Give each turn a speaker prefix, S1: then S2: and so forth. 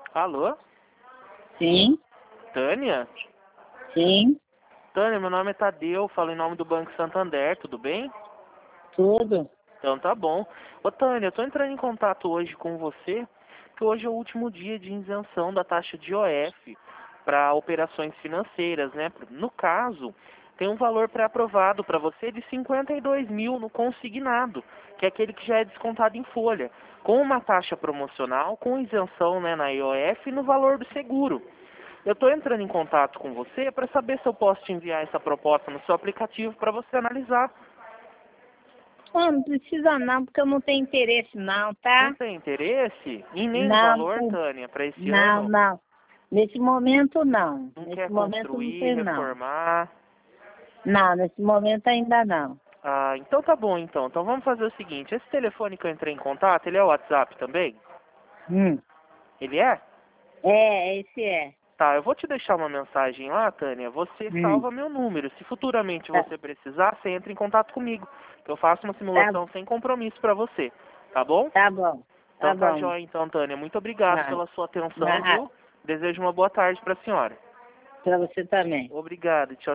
S1: Alô?
S2: Sim,
S1: Tânia?
S2: sim,
S1: Tânia, meu nome é Tadeu, falo em nome do Banco Santander, tudo bem?
S2: tudo.
S1: Então tá bom. Ô Tânia, eu tô entrando em contato hoje com você, que hoje é o último dia de isenção da taxa de IOF para operações financeiras, né? No caso, tem um valor pré-aprovado para você de 52 mil no consignado, que é aquele que já é descontado em folha, com uma taxa promocional, com isenção, né, na IOF e no valor do seguro. Eu estou entrando em contato com você para saber se eu posso te enviar essa proposta no seu aplicativo para você analisar.
S2: Ah, não precisa não, porque eu não tenho interesse não,
S1: Não
S2: tá?
S1: tem interesse em nem no
S2: Não, não
S1: valor,
S2: tem.
S1: Tânia, para esse
S2: Não,
S1: ano?
S2: não. Nesse momento não.
S1: Não quer
S2: Nesse momento não
S1: construir,
S2: tem não.
S1: reformar?
S2: Não, nesse momento ainda não.
S1: Ah, então tá bom então. Então vamos fazer o seguinte, esse telefone que eu entrei em contato, ele é o WhatsApp também?
S2: Hum.
S1: Ele é?
S2: Esse é.
S1: Tá, eu vou te deixar uma mensagem lá, Tânia. Você
S2: Hum.
S1: salva meu número. Se futuramente
S2: Tá,
S1: você precisar, você entra em contato comigo. Eu faço uma
S2: tá,
S1: simulação sem compromisso para você. Tá bom?
S2: tá bom. Tá
S1: Então tá
S2: bom.
S1: jóia então, Tânia. Muito obrigado
S2: Vai.
S1: pela sua atenção,
S2: Vai.
S1: viu? Desejo uma boa tarde para a senhora.
S2: Pra você também.
S1: Obrigado. Tchau.